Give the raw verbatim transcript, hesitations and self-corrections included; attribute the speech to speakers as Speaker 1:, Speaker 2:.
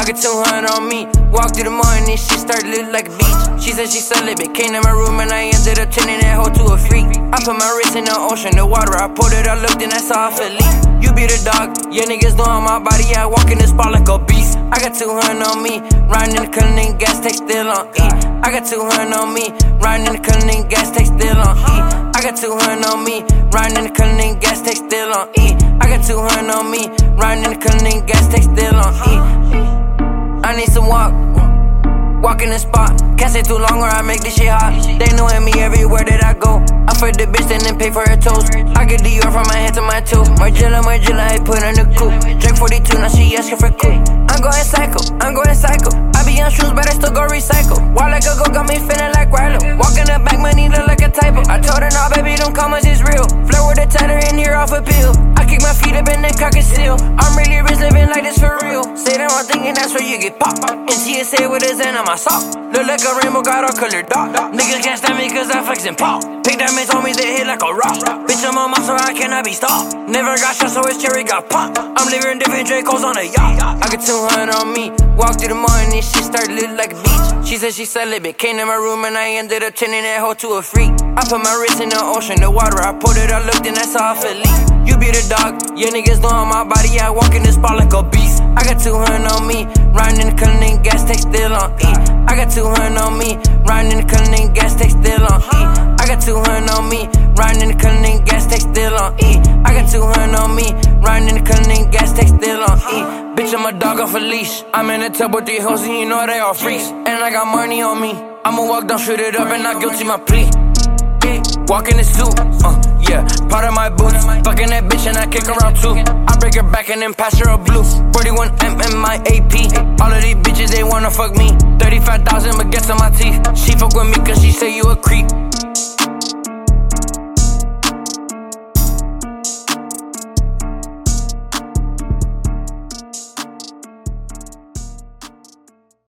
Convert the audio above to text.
Speaker 1: got two hundred on me. Walk through the morning, she started looking like a beach. She said she celibate, came to my room and I ended up turning that hoe to a freak. I put my wrist in the ocean, the water, I pulled it, I looked and I saw her leak. You be the dog, yeah niggas know on my body, I walk in the spot like a beast. I got two hundred on me, riding in the cunning gas, take still on E. I got two hundred on me, riding in the cunning gas, take still on E. I got two hundred on me, riding in the cunning gas, take still on E. I got two hundred on me, riding in the cunning gas, take still on E. I need some walk, walk in the spot. Can't stay too long or I make this shit hot. They knowin' me everywhere that I go. I fuck the bitch and then pay for her toes. I get Dior from my head to my toe. Margilla, Margilla, I put on the coupe. Drink forty-two, now she asking for coupe. I'm going psycho, I'm going psycho. I be on shoes, but I still go recycle. While like a go got me feeling like Rilo. Walk in the back, money look like a typo. I told her, nah, baby, don't commas is real. Flirt with a tether in here off a pill. I kick my feet up and then cock it still. I'm really rich, living like this for real. Say that I'm thinking that's where you get popped. And T S A with a Zen on my sock. Look like a rainbow, got all colored dot. Niggas can't stand me cause I flex and pop. Pick diamonds on me, they hit like a rock. Bitch, I'm a monster, I cannot be stopped. Never got shot, so his cherry got popped. I'm living different Dracos on a yacht. I got two hundred on me. Walk through the morning, she started looking like a beach. She said she celibate, came to my room and I ended up turning that hoe to a freak. I put my wrist in the ocean, the water, I pulled it, I looked and I saw her leak. You be the dog, yeah niggas know on my body, I walk in the spot like a beast. I got two hundred on me, riding in the cunning gas, take still on E. I got two hundred on me, riding in the cunning gas, take still on E. I got two hundred on me, riding in the cunning gas, take still on E. I got two hundred on me, riding in the cunning gas, take still on E. Bitch, I'm a dog off a leash. I'm in the tub with three hoes and you know they all freaks. And I got money on me. I'ma walk down, shoot it up and not guilty my plea. Yeah, walk in the suit, uh, yeah, part of my boots. Fucking that bitch and I kick her out too. I break her back and then pass her a blue. forty-one M M my A P. All of these bitches, they wanna fuck me. thirty-five thousand baguettes on my teeth. She fuck with me cause she say you a creep.